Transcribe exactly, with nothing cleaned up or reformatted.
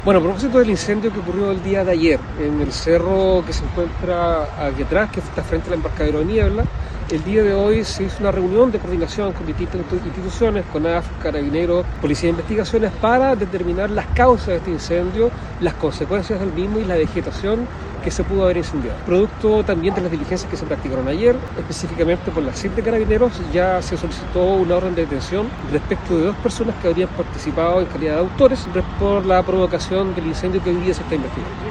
Bueno, a propósito del incendio que ocurrió el día de ayer en el cerro que se encuentra aquí atrás, que está frente al embarcadero de Niebla, el día de hoy se hizo una reunión de coordinación con distintas instituciones, con A F, Carabineros, Policía de Investigaciones, para determinar las causas de este incendio, las consecuencias del mismo y la vegetación que se pudo haber incendiado. Producto también de las diligencias que se practicaron ayer, específicamente por la C I D de Carabineros, ya se solicitó una orden de detención respecto de dos personas que habrían participado en calidad de autores por la provocación del incendio que hoy día se está investigando.